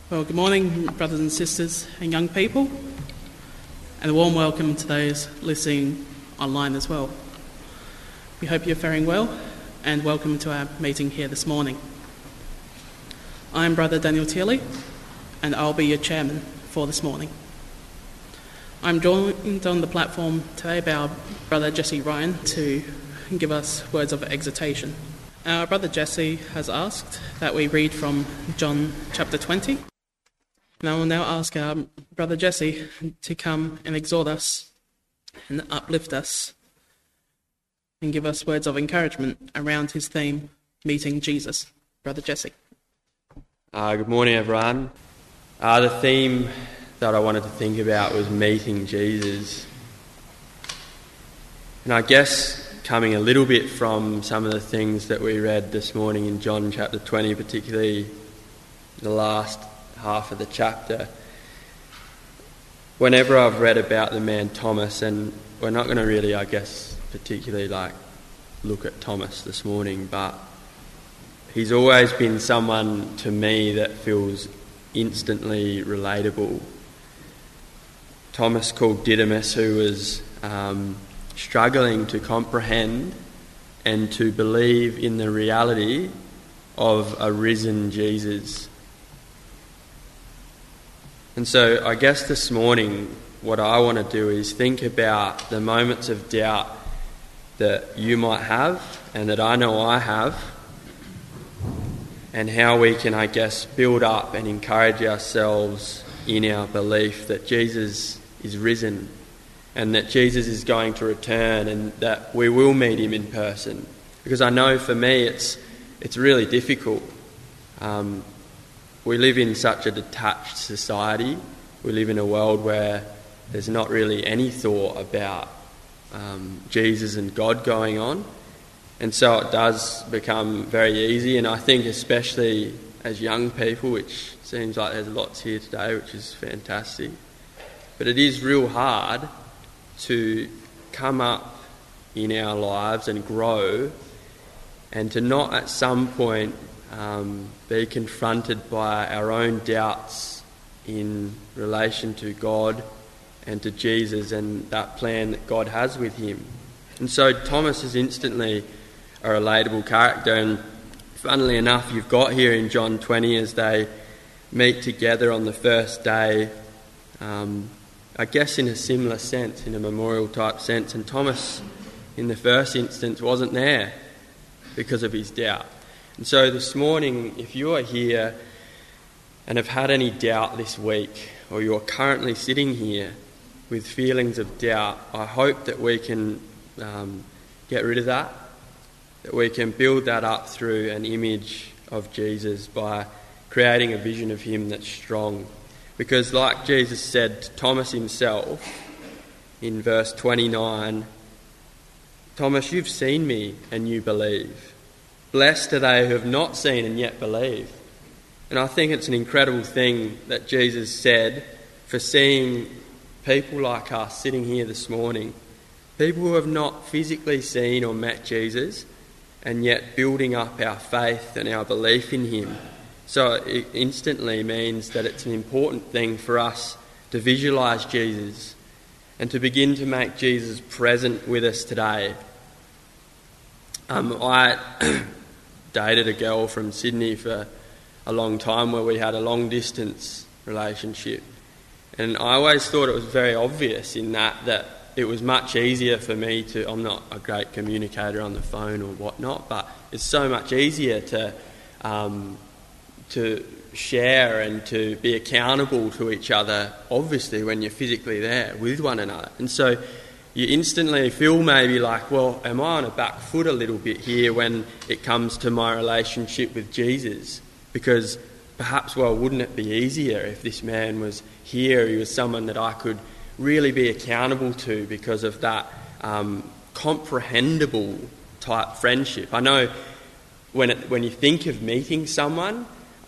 Well, good morning, brothers and sisters and young people, and a warm welcome to those listening online as well. We hope you're faring well, and welcome to our meeting here this morning. I'm Brother Daniel Tierley, and I'll be your chairman for this morning. I'm joined on the platform today by our Brother Jesse Ryan to give us words of exhortation. Our Brother Jesse has asked that we read from John chapter 20. And I will now ask our Brother Jesse to come and exhort us and uplift us and give us words of encouragement around his theme, Meeting Jesus. Brother Jesse. Good morning, everyone. The theme that I wanted to think about was meeting Jesus. And I guess coming a little bit from some of the things that we read this morning in John chapter 20, particularly the last half of the chapter. Whenever I've read about the man Thomas, and we're not going to really, I guess, particularly look at Thomas this morning, but he's always been someone to me that feels instantly relatable. Thomas called Didymus, who was struggling to comprehend and to believe in the reality of a risen Jesus. And so I guess this morning what I want to do is think about the moments of doubt that you might have and that I know I have, and how we can, I guess, build up and encourage ourselves in our belief that Jesus is risen and that Jesus is going to return and that we will meet him in person. Because I know for me it's really difficult. We live in such a detached society. We live in a world where there's not really any thought about Jesus and God going on. And so it does become very easy. And I think especially as young people, which seems like there's lots here today, which is fantastic. But it is real hard to come up in our lives and grow and to not at some point be confronted by our own doubts in relation to God and to Jesus and that plan that God has with him. And so Thomas is instantly a relatable character, and funnily enough, you've got here in John 20 as they meet together on the first day, I guess in a similar sense, in a memorial type sense, and Thomas in the first instance wasn't there because of his doubt. And so this morning, if you are here and have had any doubt this week, or you're currently sitting here with feelings of doubt, I hope that we can get rid of that we can build that up through an image of Jesus by creating a vision of him that's strong. Because like Jesus said to Thomas himself in verse 29, Thomas, you've seen me and you believe. Blessed are they who have not seen and yet believe. And I think it's an incredible thing that Jesus said for seeing people like us sitting here this morning, people who have not physically seen or met Jesus, and yet building up our faith and our belief in him. So it instantly means that it's an important thing for us to visualise Jesus and to begin to make Jesus present with us today. I dated a girl from Sydney for a long time where we had a long distance relationship, and I always thought it was very obvious in that it was much easier for me to, I'm not a great communicator on the phone or whatnot, but it's so much easier to share and to be accountable to each other, obviously, when you're physically there with one another. And so you instantly feel maybe like, well, am I on a back foot a little bit here when it comes to my relationship with Jesus? Because perhaps, well, wouldn't it be easier if this man was here, he was someone that I could really be accountable to because of that comprehensible type friendship. I know when you think of meeting someone,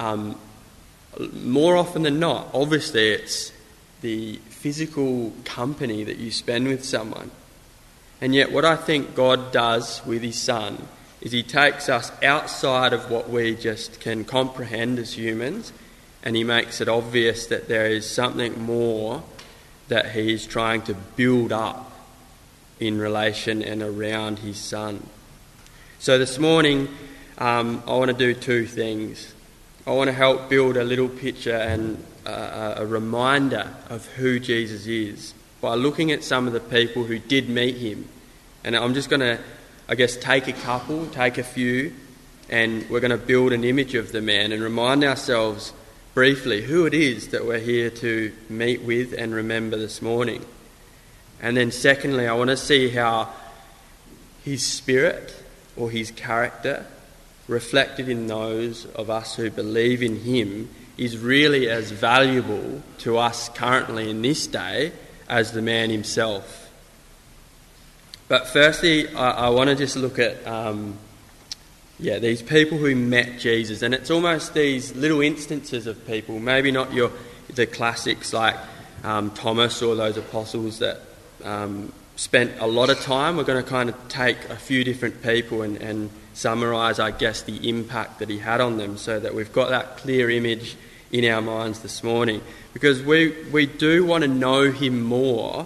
more often than not, obviously it's the physical company that you spend with someone. And yet what I think God does with his Son is he takes us outside of what we just can comprehend as humans, and he makes it obvious that there is something more that he is trying to build up in relation and around his son. So this morning, I want to do two things. I want to help build a little picture and a reminder of who Jesus is by looking at some of the people who did meet him. And I'm just going to, take a few, and we're going to build an image of the man and remind ourselves briefly who it is that we're here to meet with and remember this morning. And then secondly, I want to see how his spirit or his character reflected in those of us who believe in him is really as valuable to us currently in this day as the man himself. But firstly, I want to just look at these people who met Jesus, and it's almost these little instances of people, maybe not the classics like Thomas or those apostles that spent a lot of time. We're going to kind of take a few different people and summarise, the impact that he had on them, so that we've got that clear image in our minds this morning. Because we do want to know him more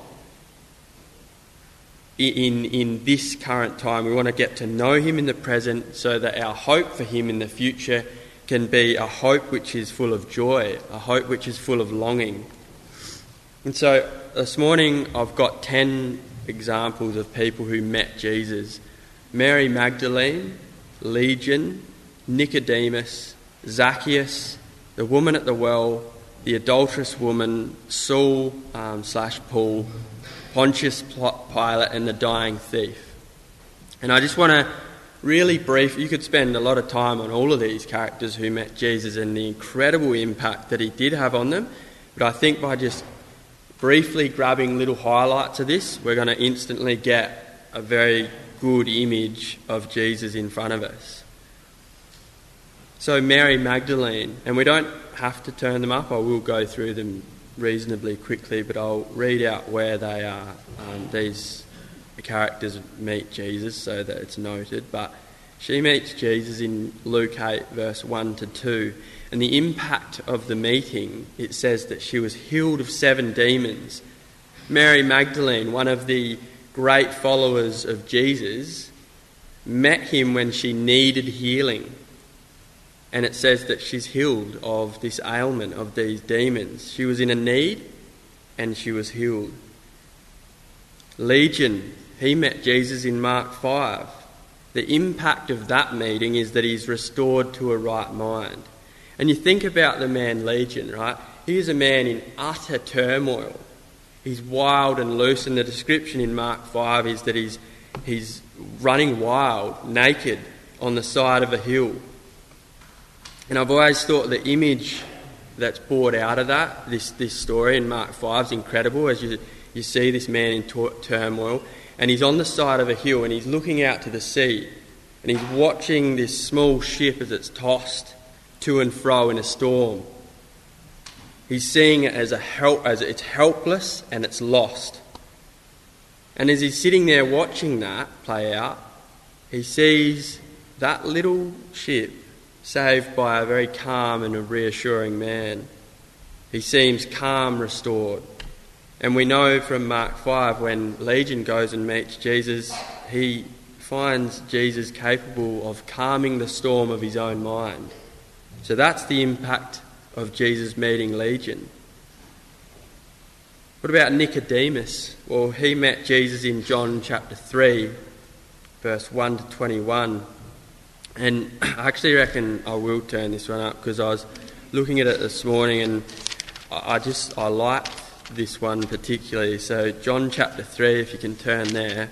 in this current time. We want to get to know him in the present so that our hope for him in the future can be a hope which is full of joy, a hope which is full of longing. And so this morning I've got 10 examples of people who met Jesus: Mary Magdalene, Legion, Nicodemus, Zacchaeus, the woman at the well, the adulterous woman, Saul / Paul, Pontius Pilate, and the dying thief. And I just want to really brief, you could spend a lot of time on all of these characters who met Jesus and the incredible impact that he did have on them, but I think by just briefly grabbing little highlights of this, we're going to instantly get a very good image of Jesus in front of us. So Mary Magdalene, and we don't have to turn them up, I will go through them reasonably quickly, but I'll read out where they are. These characters meet Jesus so that it's noted, but she meets Jesus in Luke 8 verse 1 to 2, and the impact of the meeting, it says that she was healed of 7 demons. Mary Magdalene, one of the great followers of Jesus, met him when she needed healing. And it says that she's healed of this ailment, of these demons. She was in a need and she was healed. Legion, he met Jesus in Mark 5. The impact of that meeting is that he's restored to a right mind. And you think about the man Legion, right? He is a man in utter turmoil. He's wild and loose, and the description in Mark 5 is that he's running wild, naked, on the side of a hill. And I've always thought the image that's brought out of that, this story in Mark 5 is incredible, as you see this man in turmoil, and he's on the side of a hill and he's looking out to the sea, and he's watching this small ship as it's tossed to and fro in a storm. He's seeing it as it's helpless and it's lost. And as he's sitting there watching that play out, he sees that little ship saved by a very calm and a reassuring man. He seems calm, restored. And we know from Mark 5, when Legion goes and meets Jesus, he finds Jesus capable of calming the storm of his own mind. So that's the impact of Jesus meeting Legion. What about Nicodemus? Well, he met Jesus in John chapter 3, verse 1 to 21. And I actually reckon I will turn this one up because I was looking at it this morning and I liked this one particularly. So John chapter 3, if you can turn there.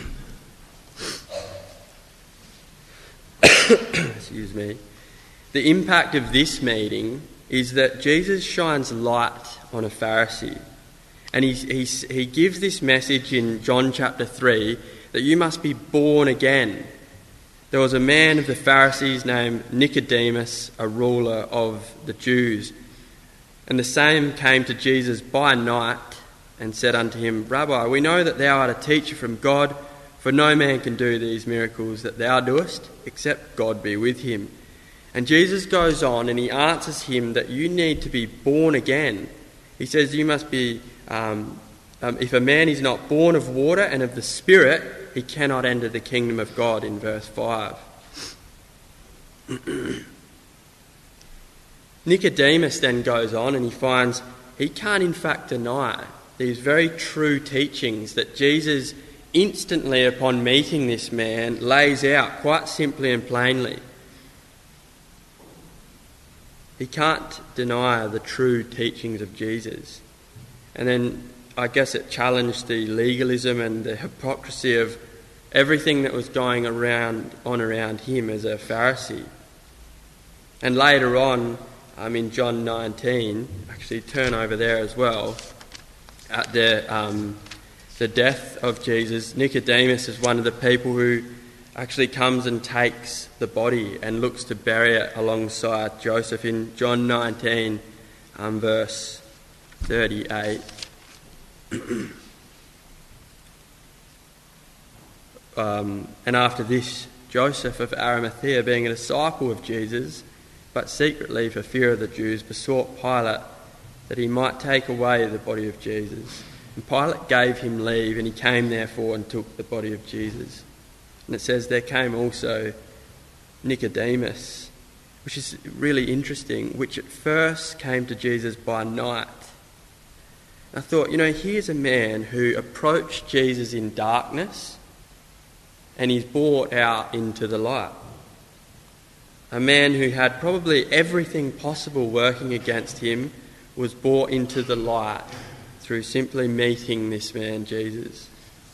Excuse me. The impact of this meeting is that Jesus shines light on a Pharisee. And he gives this message in John chapter 3 that you must be born again. There was a man of the Pharisees named Nicodemus, a ruler of the Jews. And the same came to Jesus by night and said unto him, Rabbi, we know that thou art a teacher from God, for no man can do these miracles that thou doest, except God be with him. And Jesus goes on and he answers him that you need to be born again. He says you must be, if a man is not born of water and of the Spirit, he cannot enter the kingdom of God, in verse 5. Nicodemus then goes on and he finds he can't in fact deny these very true teachings that Jesus instantly upon meeting this man lays out quite simply and plainly. He can't deny the true teachings of Jesus. And then I guess it challenged the legalism and the hypocrisy of everything that was going around him as a Pharisee. And later on, in John 19, actually turn over there as well, at the death of Jesus, Nicodemus is one of the people who actually comes and takes the body and looks to bury it alongside Joseph in John 19, verse 38. And after this, Joseph of Arimathea, being a disciple of Jesus, but secretly for fear of the Jews, besought Pilate that he might take away the body of Jesus. And Pilate gave him leave, and he came therefore and took the body of Jesus. And it says there came also Nicodemus, which is really interesting, which at first came to Jesus by night. I thought, here's a man who approached Jesus in darkness and he's brought out into the light. A man who had probably everything possible working against him was brought into the light through simply meeting this man, Jesus.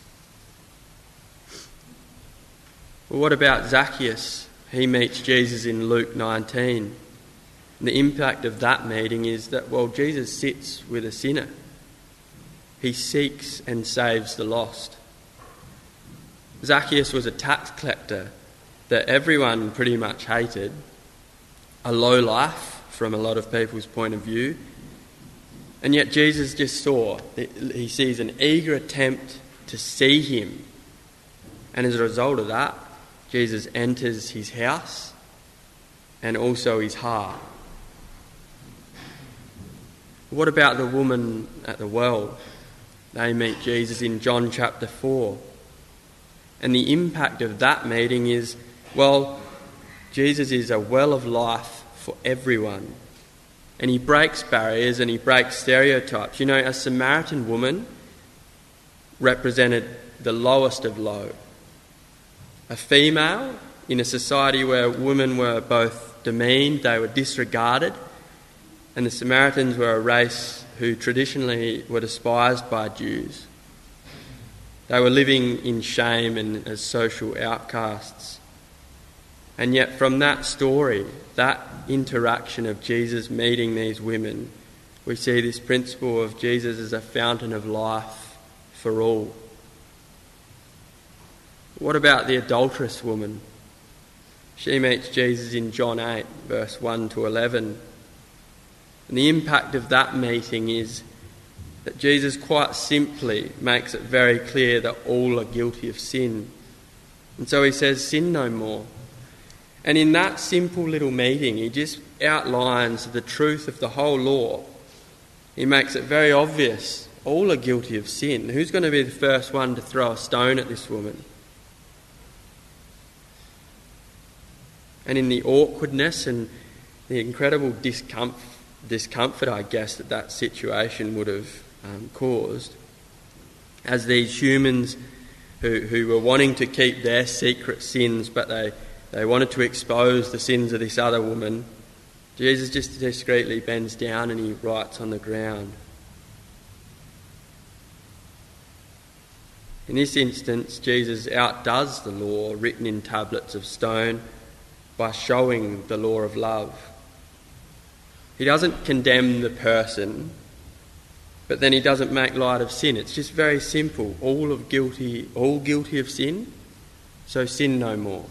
Well, what about Zacchaeus? He meets Jesus in Luke 19. And the impact of that meeting is that, Jesus sits with a sinner. He seeks and saves the lost. Zacchaeus was a tax collector that everyone pretty much hated, a low life from a lot of people's point of view. And yet Jesus just he sees an eager attempt to see him. And as a result of that, Jesus enters his house and also his heart. What about the woman at the well? They meet Jesus in John chapter 4. And the impact of that meeting is, Jesus is a well of life for everyone. And he breaks barriers and he breaks stereotypes. A Samaritan woman represented the lowest of low. A female in a society where women were both demeaned, they were disregarded, and the Samaritans were a race who traditionally were despised by Jews. They were living in shame and as social outcasts. And yet from that story, that interaction of Jesus meeting these women, we see this principle of Jesus as a fountain of life for all. What about the adulterous woman? She meets Jesus in John 8, verse 1 to 11. And the impact of that meeting is that Jesus quite simply makes it very clear that all are guilty of sin. And so he says, sin no more. And in that simple little meeting, he just outlines the truth of the whole law. He makes it very obvious, all are guilty of sin. Who's going to be the first one to throw a stone at this woman? And in the awkwardness and the incredible discomfort, I guess, that situation would have caused, as these humans who were wanting to keep their secret sins, but they wanted to expose the sins of this other woman, Jesus just discreetly bends down and he writes on the ground. In this instance, Jesus outdoes the law written in tablets of stone by showing the law of love. He doesn't condemn the person, but then he doesn't make light of sin. It's just very simple. All guilty of sin, so sin no more.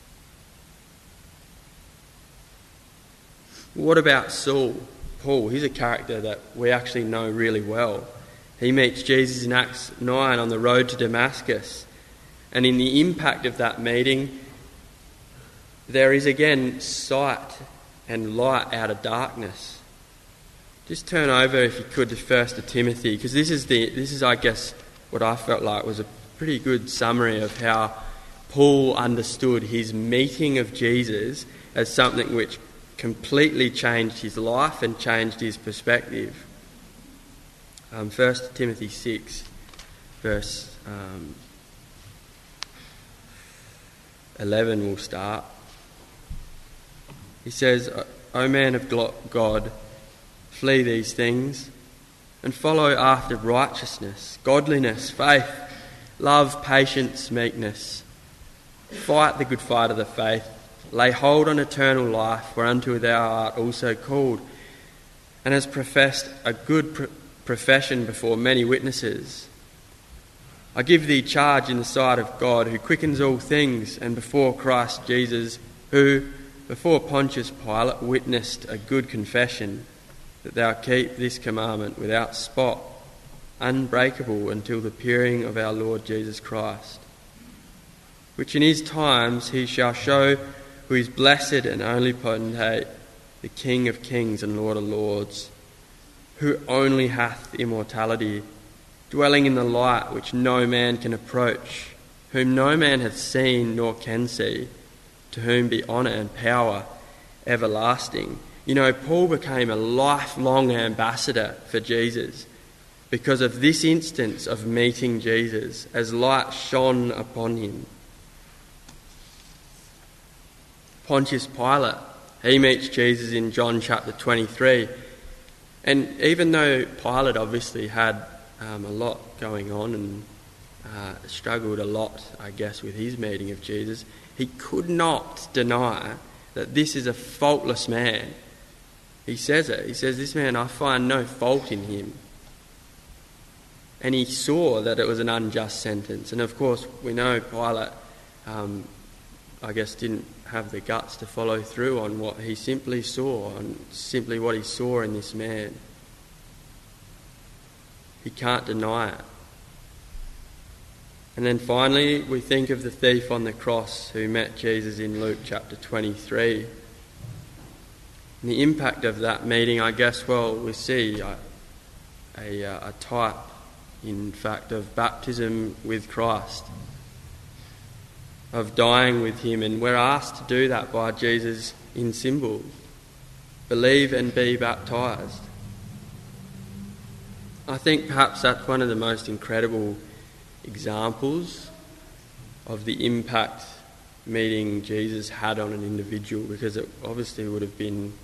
What about Saul? Paul, he's a character that we actually know really well. He meets Jesus in Acts 9 on the road to Damascus. And in the impact of that meeting, there is again sight and light out of darkness. Just turn over, if you could, to 1 Timothy, because this is, I guess, what I felt like was a pretty good summary of how Paul understood his meeting of Jesus as something which completely changed his life and changed his perspective. 1 Timothy 6, verse 11 will start. He says, "O man of God, flee these things and follow after righteousness, godliness, faith, love, patience, meekness. Fight the good fight of the faith. Lay hold on eternal life, whereunto thou art also called, and hast professed a good profession before many witnesses. I give thee charge in the sight of God, who quickens all things, and before Christ Jesus, who before Pontius Pilate witnessed a good confession, that thou keep this commandment without spot, unbreakable, until the appearing of our Lord Jesus Christ, which in his times he shall show who is blessed and only potentate, the King of kings and Lord of lords, who only hath immortality, dwelling in the light which no man can approach, whom no man hath seen nor can see, to whom be honour and power everlasting." You know, Paul became a lifelong ambassador for Jesus because of this instance of meeting Jesus as light shone upon him. Pontius Pilate, he meets Jesus in John chapter 23. And even though Pilate obviously had a lot going on and struggled a lot, I guess, with his meeting of Jesus, he could not deny that this is a faultless man. He says it. He says, "This man, I find no fault in him." And he saw that it was an unjust sentence. And of course, we know Pilate, I guess, didn't have the guts to follow through on what he simply saw, on simply what he saw in this man. He can't deny it. And then finally, we think of the thief on the cross who met Jesus in Luke chapter 23. And the impact of that meeting, I guess, well, we see a type, in fact, of baptism with Christ, of dying with him, and we're asked to do that by Jesus in symbol. Believe and be baptised. I think perhaps that's one of the most incredible examples of the impact meeting Jesus had on an individual, because it obviously would have been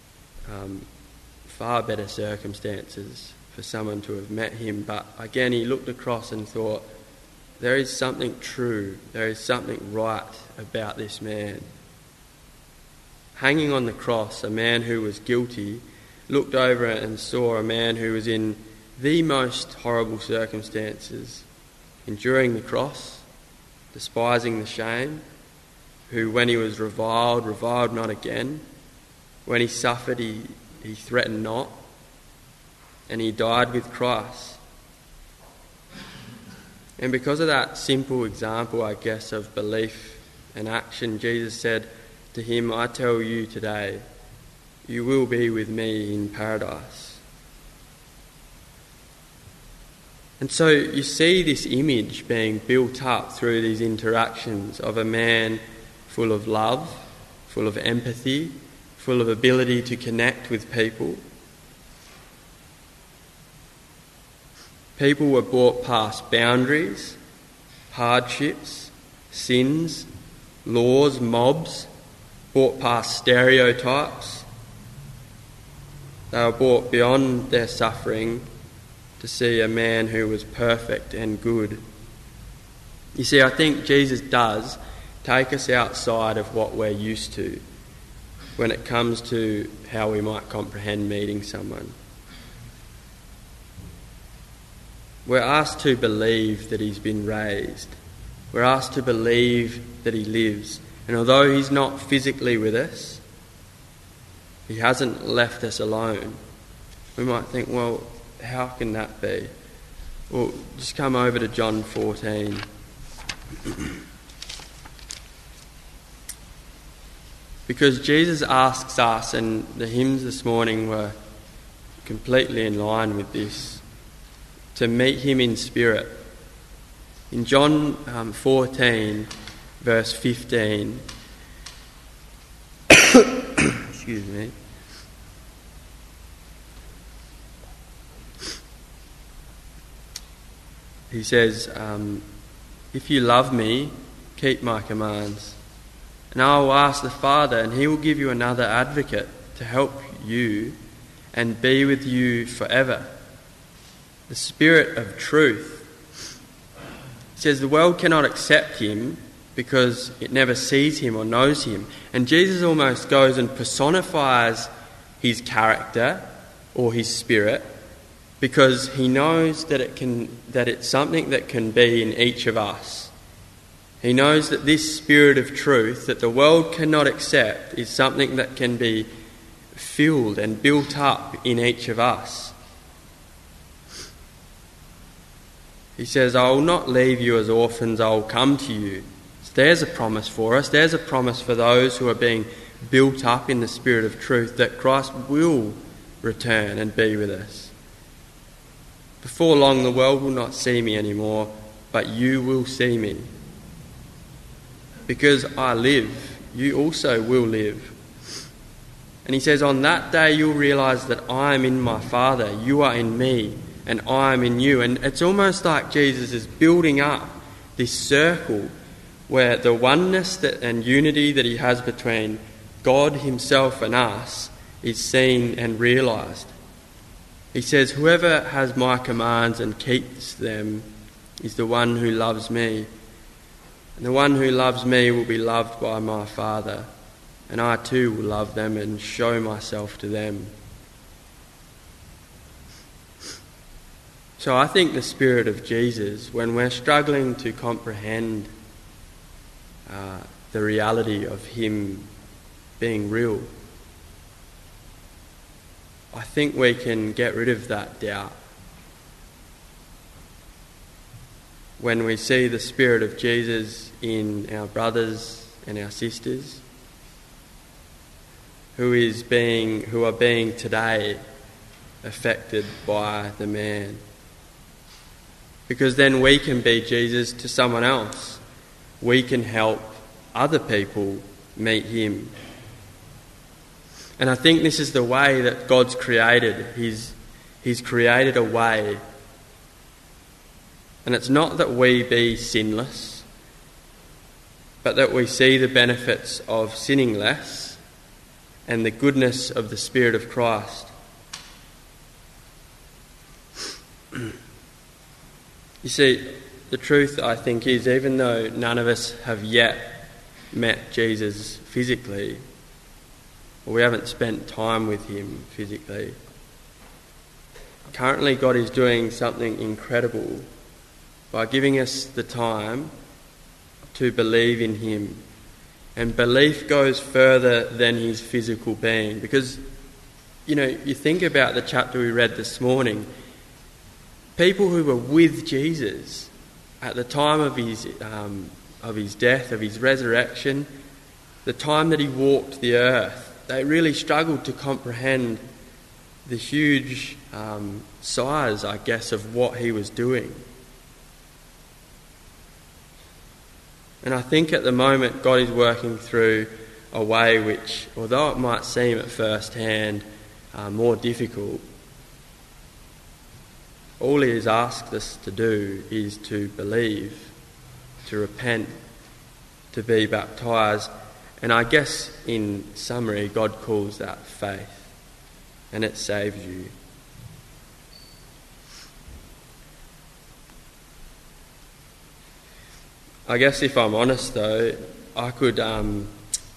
far better circumstances for someone to have met him. But again, he looked across and thought, there is something true, there is something right about this man. Hanging on the cross, a man who was guilty looked over and saw a man who was in the most horrible circumstances, enduring the cross, despising the shame, who when he was reviled not again. When he suffered, he threatened not, and he died with Christ. And because of that simple example, I guess, of belief and action, Jesus said to him, "I tell you today, you will be with me in paradise." And so you see this image being built up through these interactions of a man full of love, full of empathy, full of ability to connect with people. People were brought past boundaries, hardships, sins, laws, mobs, brought past stereotypes. They were brought beyond their suffering to see a man who was perfect and good. You see, I think Jesus does take us outside of what we're used to when it comes to how we might comprehend meeting someone. We're asked to believe that he's been raised. We're asked to believe that he lives. And although he's not physically with us, he hasn't left us alone. We might think, well, how can that be? Well, just come over to John 14. Because Jesus asks us, and the hymns this morning were completely in line with this, to meet him in spirit. In John 14, verse 15, excuse me, he says, if you love me, keep my commands. And I will ask the Father, and he will give you another advocate to help you and be with you forever. The Spirit of truth. He says the world cannot accept him because it never sees him or knows him. And Jesus almost goes and personifies his character or his spirit, because he knows that it's something that can be in each of us. He knows that this Spirit of truth that the world cannot accept is something that can be filled and built up in each of us. He says, I will not leave you as orphans, I will come to you. So there's a promise for us. There's a promise for those who are being built up in the Spirit of truth, that Christ will return and be with us. Before long, the world will not see me anymore, but you will see me. Because I live, you also will live. And he says, on that day you'll realise that I am in my Father, you are in me, and I am in you. And it's almost like Jesus is building up this circle where the oneness and unity that he has between God himself and us is seen and realised. He says, whoever has my commands and keeps them is the one who loves me. And the one who loves me will be loved by my Father, and I too will love them and show myself to them. So I think the Spirit of Jesus, when we're struggling to comprehend the reality of him being real, I think we can get rid of that doubt. When we see the Spirit of Jesus in our brothers and our sisters who are being today affected by the man. Because then we can be Jesus to someone else. We can help other people meet him. And I think this is the way that God's created. He's created a way. And it's not that we be sinless, but that we see the benefits of sinning less and the goodness of the Spirit of Christ. You see, the truth, I think, is even though none of us have yet met Jesus physically, or we haven't spent time with him physically, currently God is doing something incredible by giving us the time to believe in him. And belief goes further than his physical being. Because, you think about the chapter we read this morning. People who were with Jesus at the time of his death, of his resurrection, the time that he walked the earth, they really struggled to comprehend the huge size, I guess, of what he was doing. And I think at the moment God is working through a way which, although it might seem at first hand more difficult, all he has asked us to do is to believe, to repent, to be baptised. And I guess in summary, God calls that faith, and it saves you. I guess if I'm honest though, I could... it's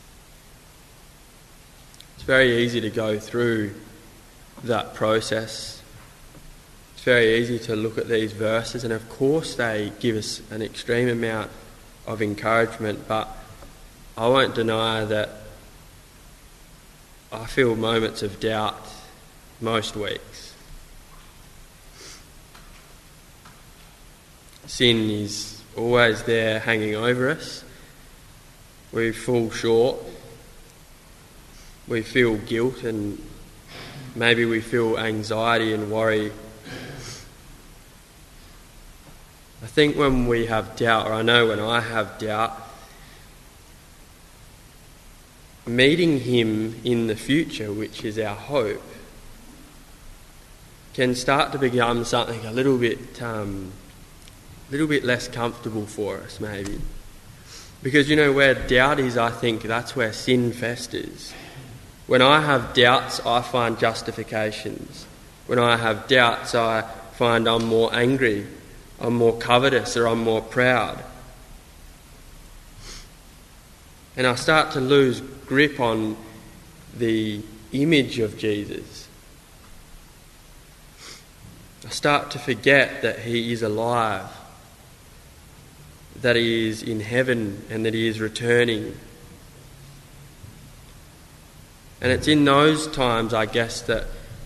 very easy to go through that process. It's very easy to look at these verses, and of course they give us an extreme amount of encouragement, but I won't deny that I feel moments of doubt most weeks. Sin is always there hanging over us. We fall short. we feel guilt and maybe we feel anxiety and worry. I think when we have doubt, or I know when I have doubt, meeting him in the future, which is our hope, can start to become something a little bit less comfortable for us, maybe. Because, where doubt is, I think that's where sin festers. When I have doubts, I find justifications. When I have doubts, I find I'm more angry, I'm more covetous, or I'm more proud. And I start to lose grip on the image of Jesus. I start to forget that he is alive, that he is in heaven and that he is returning. And it's in those times, I guess, that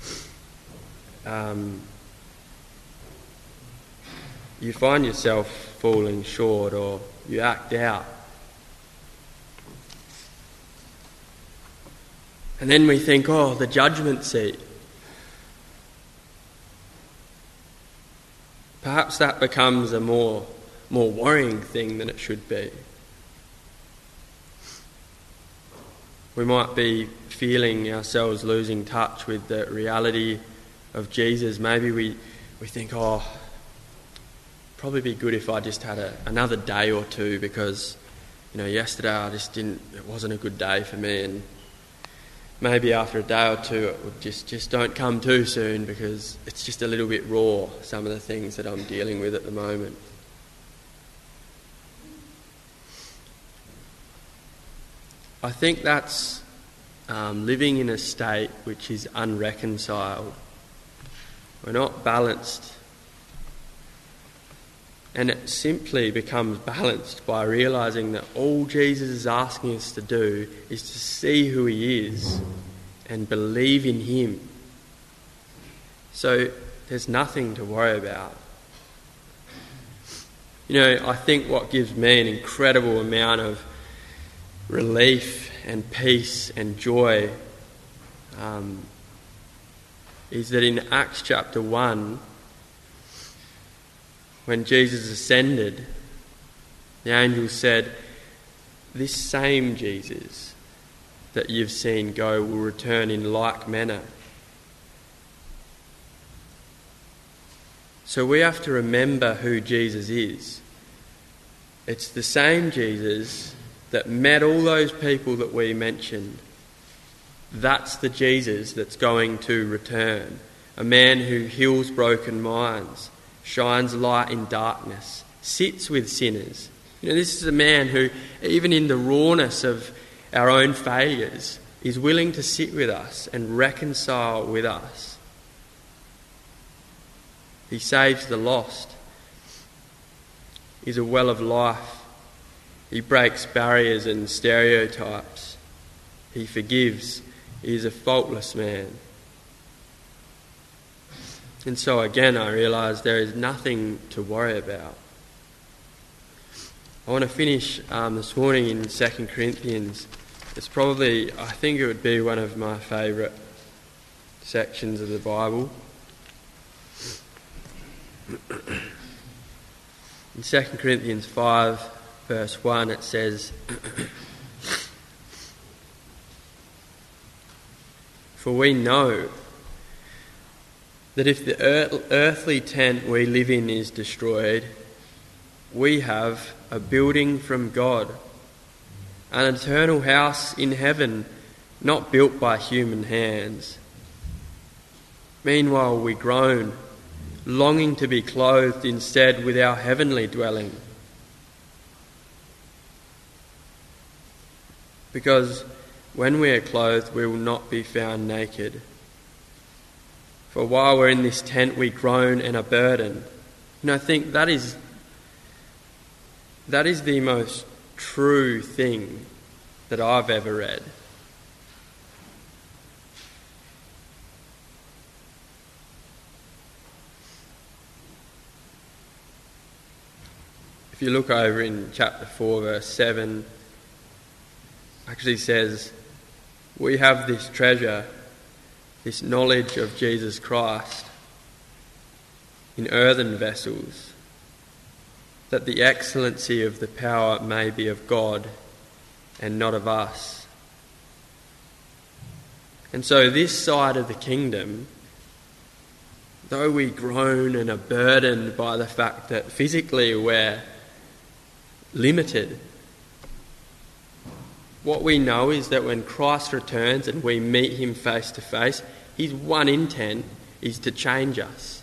you find yourself falling short or you act out. And then we think, the judgment seat. Perhaps that becomes a more worrying thing than it should be. We might be feeling ourselves losing touch with the reality of Jesus. Maybe we think, probably be good if I just had another day or two, because yesterday it wasn't a good day for me, and maybe after a day or two it would just don't come too soon, because it's just a little bit raw, some of the things that I'm dealing with at the moment. I think that's living in a state which is unreconciled. We're not balanced. And it simply becomes balanced by realising that all Jesus is asking us to do is to see who he is and believe in him. So there's nothing to worry about. I think what gives me an incredible amount of relief and peace and joy is that in Acts chapter 1, when Jesus ascended, the angel said, "This same Jesus that you've seen go will return in like manner." So we have to remember who Jesus is. It's the same Jesus that met all those people that we mentioned. That's the Jesus that's going to return. A man who heals broken minds, shines light in darkness, sits with sinners. This is a man who, even in the rawness of our own failures, is willing to sit with us and reconcile with us. He saves the lost. He's a well of life. He breaks barriers and stereotypes. He forgives. He is a faultless man. And so again, I realise there is nothing to worry about. I want to finish this morning in 2 Corinthians. It's probably, I think it would be one of my favourite sections of the Bible. In 2 Corinthians 5, verse 1, it says, "For we know that if the earthly tent we live in is destroyed, we have a building from God, an eternal house in heaven, not built by human hands. Meanwhile we groan, longing to be clothed instead with our heavenly dwelling. Because when we are clothed, we will not be found naked. For while we're in this tent, we groan and are burdened." I think that is the most true thing that I've ever read. If you look over in chapter 4, verse 7, actually says, we have this treasure, this knowledge of Jesus Christ, in earthen vessels, that the excellency of the power may be of God and not of us. And so this side of the kingdom, though we groan and are burdened by the fact that physically we're limited, what we know is that when Christ returns and we meet him face to face, his one intent is to change us.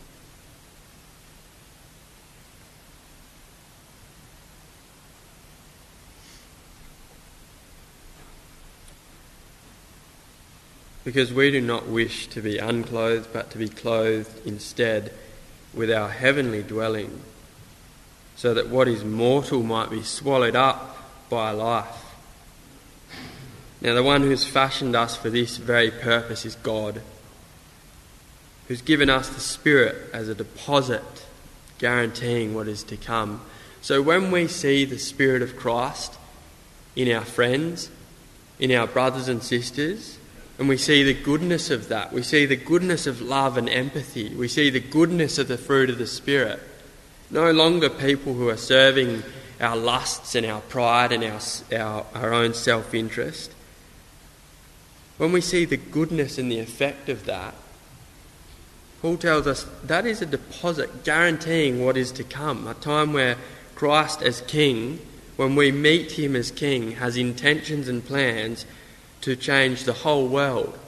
Because we do not wish to be unclothed, but to be clothed instead with our heavenly dwelling, so that what is mortal might be swallowed up by life. Now, the one who's fashioned us for this very purpose is God, who's given us the Spirit as a deposit, guaranteeing what is to come. So when we see the Spirit of Christ in our friends, in our brothers and sisters, and we see the goodness of that, we see the goodness of love and empathy, we see the goodness of the fruit of the Spirit, no longer people who are serving our lusts and our pride and our own self-interest. When we see the goodness and the effect of that, Paul tells us that is a deposit guaranteeing what is to come, a time where Christ as King, when we meet him as King, has intentions and plans to change the whole world.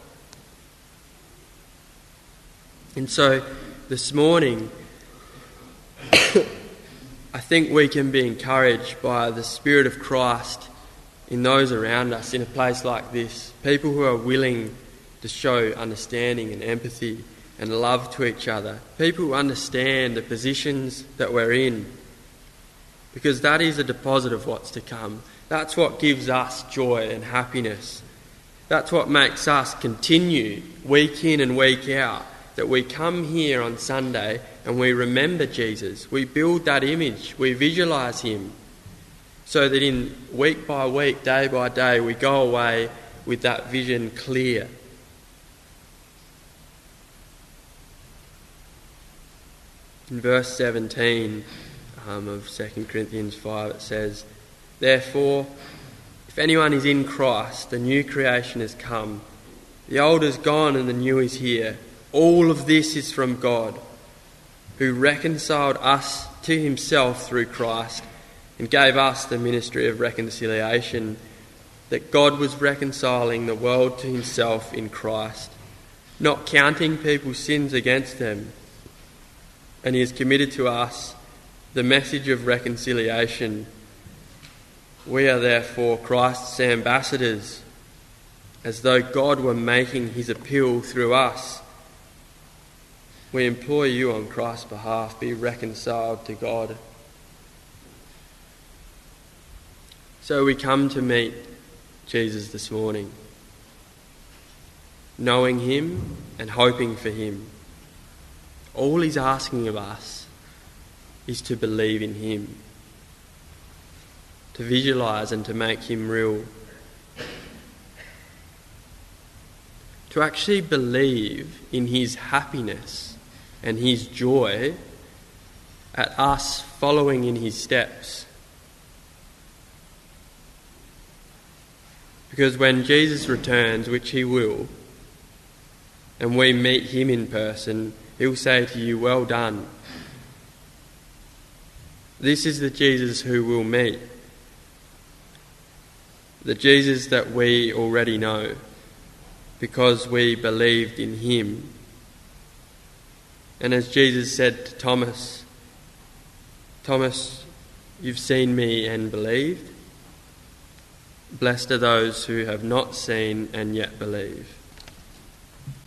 And so this morning, I think we can be encouraged by the Spirit of Christ in those around us in a place like this. People who are willing to show understanding and empathy and love to each other. People who understand the positions that we're in. Because that is a deposit of what's to come. That's what gives us joy and happiness. That's what makes us continue week in and week out. That we come here on Sunday and we remember Jesus. We build that image. We visualise him. So that in week by week, day by day, we go away with that vision clear. In verse 17 of 2 Corinthians 5, it says, "Therefore, if anyone is in Christ, the new creation has come. The old is gone and the new is here. All of this is from God, who reconciled us to himself through Christ and gave us the ministry of reconciliation, that God was reconciling the world to himself in Christ, not counting people's sins against them. And he has committed to us the message of reconciliation. We are therefore Christ's ambassadors, as though God were making his appeal through us. We implore you on Christ's behalf, be reconciled to God." So we come to meet Jesus this morning, knowing him and hoping for him. All he's asking of us is to believe in him, to visualise and to make him real. To actually believe in his happiness and his joy at us following in his steps. Because when Jesus returns, which he will, and we meet him in person, he'll say to you, "Well done." This is the Jesus who we'll meet. The Jesus that we already know, because we believed in him. And as Jesus said to Thomas, "Thomas, you've seen me and believed. Blessed are those who have not seen and yet believe."